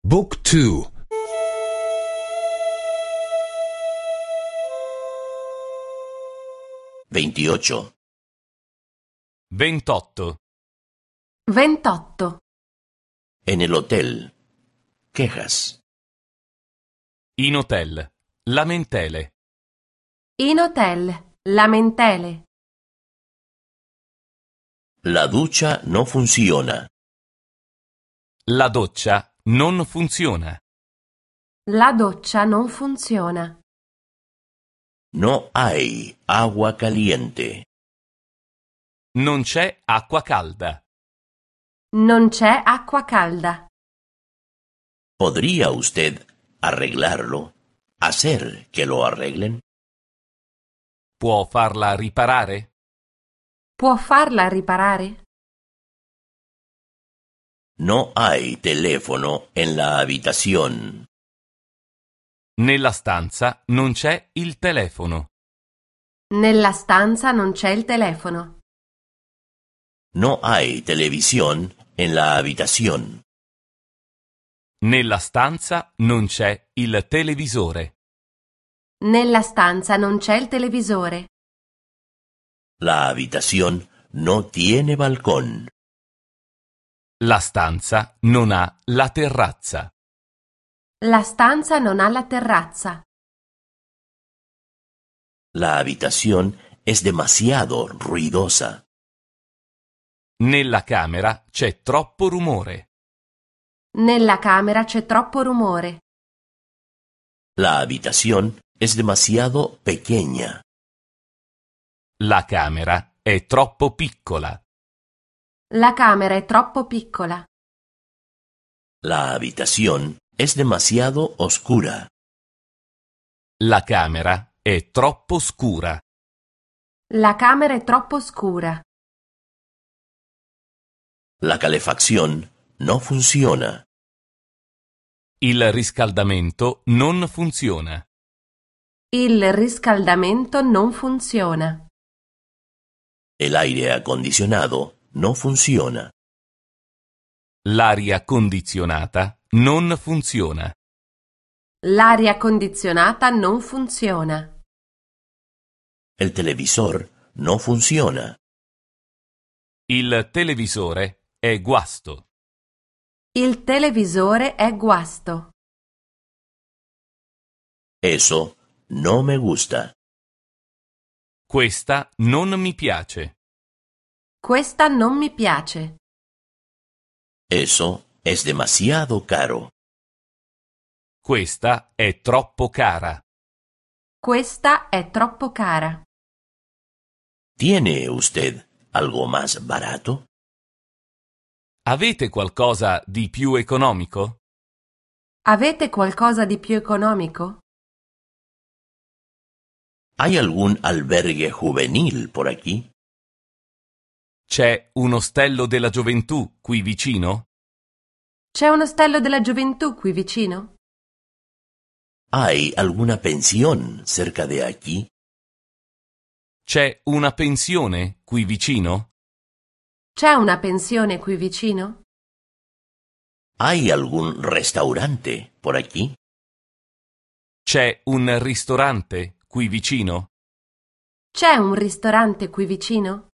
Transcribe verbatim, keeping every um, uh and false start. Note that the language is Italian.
Book two. veintiocho. ventotto. ventotto. En el hotel. Quejas. In hotel. Lamentele. In hotel. Lamentele. La ducha no funciona. La doccia non funziona. La doccia non funziona. No hay agua caliente. Non c'è acqua calda. Non c'è acqua calda. ¿Podría usted arreglarlo? ¿Hacer que lo arreglen? Può farla riparare? Può farla riparare? No hay teléfono en la habitación. Nella stanza non c'è il telefono. Nella stanza non c'è il telefono. No hay televisión en la habitación. Nella stanza non c'è il televisore. Nella stanza non c'è il televisore. La habitación no tiene balcón. La stanza non ha la terrazza. La stanza non ha la terrazza. La habitación es demasiado ruidosa. Nella camera c'è troppo rumore. Nella camera c'è troppo rumore. La habitación es demasiado pequeña. La camera è troppo piccola. La camera è troppo piccola. La habitación es demasiado oscura. La camera è troppo scura. La camera è troppo scura. La calefacción no funciona. Il riscaldamento non funziona. Il riscaldamento non funziona. El aire acondicionado no funciona. L'aria condizionata non funziona. L'aria condizionata non funziona. El televisor no funciona. Il televisore è guasto. Il televisore è guasto. Eso no me gusta. Questa non mi piace. Questa non mi piace. Eso es demasiado caro. Questa è troppo cara. Questa è troppo cara. ¿Tiene usted algo más barato? Avete qualcosa di più economico? Avete qualcosa di più economico? ¿Hay algún albergue juvenil por aquí? C'è un ostello della gioventù qui vicino? C'è un ostello della gioventù qui vicino? ¿Hay alguna pensión cerca de aquí? C'è una pensione qui vicino? C'è una pensione qui vicino? ¿Hay algún restaurante por aquí? C'è un ristorante qui vicino? C'è un ristorante qui vicino?